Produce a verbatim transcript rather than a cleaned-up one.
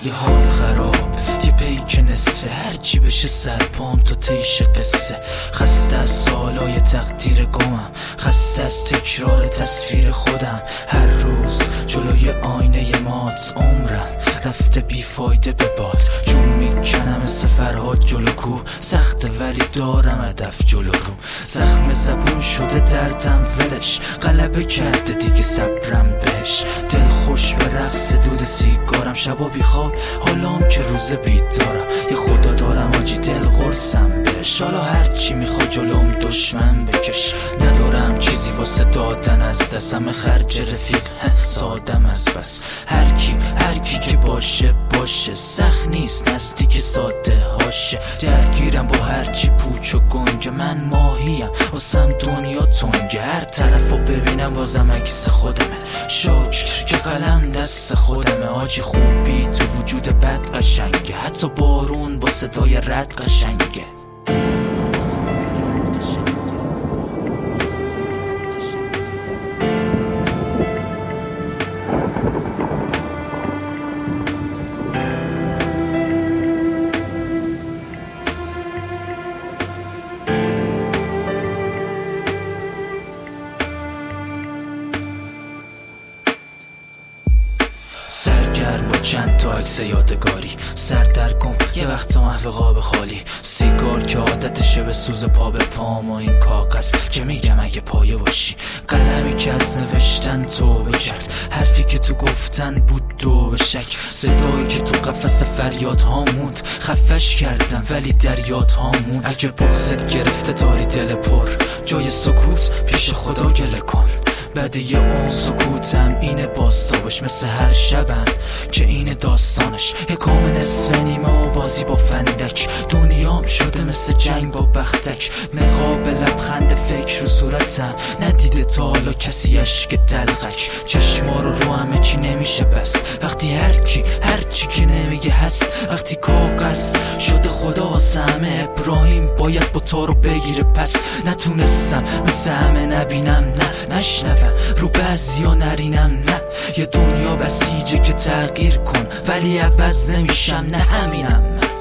یه حال خراب، یه پیک نصفه، هرچی بشه سرپام تا تیش قصه. خسته از سالای تقدیر گمم، خسته از تکرار تصویر خودم. هر روز جلوی آینه مات عمرم رفته بیفایده به باد. جون میکنم مثل فرهاد جلو کوه، سخته ولی دارم هدف جلو روم. زخم زبون شده دردم ولش، غلبه کرده دیگه صبرم بهش. دل خوش به رقص دود سیگارم، شبا بی خواب حالام که روز بیدارم. یه خدا دارم آجی دل قرصم بهش، حالا هرچی میخوا جلوم دشمن بکش. ندارم چیزی واسه دادن از دستم، خرج رفیق سادم از بس. هرکی هرکی که باشه باشه، سخت نیست نزدیک ساده هاشه. درگیرم با هرچی پوچ و گنگه، من ماهیم واسم دنیا تنگه. هر طرفو ببینم بازم عکس خودمه، شکر که قلم دست خودمه. آجی خوبی تو وجود بد قشنگه، حتی بارون با صدای رد قشنگه. سرگرم با چند تا عکس یادگاری، سر در گم یه وقتا محو قاب خالی. سیگار که عادتشه به سوز پا به پام، و این کاغذ که میگم اگه پایه باشی. قلمی که از نوشتن توبه کرد، حرفی که تو گفتن بود دو به شک. صدایی که تو قفس فریاد ها موند، خفش کردم ولی در یاد ها موند. اگه بغضت گرفته داری دل پر، جای سکوت پیش خدا گله کن. بعد یه اون سکوتم اینه باستابش، مثل هر شبم که اینه داستانش. یه کام نصف نیمه و بازی با فندک، دنیام شده مثل جنگ با بختک. نقاب لبخند فکر رو صورتم، ندیده تا حالا کسی عشق دلغک. چشما رو رو همه چی نمیشه بست، وقتی هر کی هر چی که نمیگه هست. وقتی کاغذ شده خدا واسه همه، ابراهیم باید با تارو بگیره پس. نتونستم مثل همه نبینم نه نشنوم، رو بعضیا نرینم نه. یه دنیا بسیجه که تغییر کن، ولی عوض نمیشم نه همینم.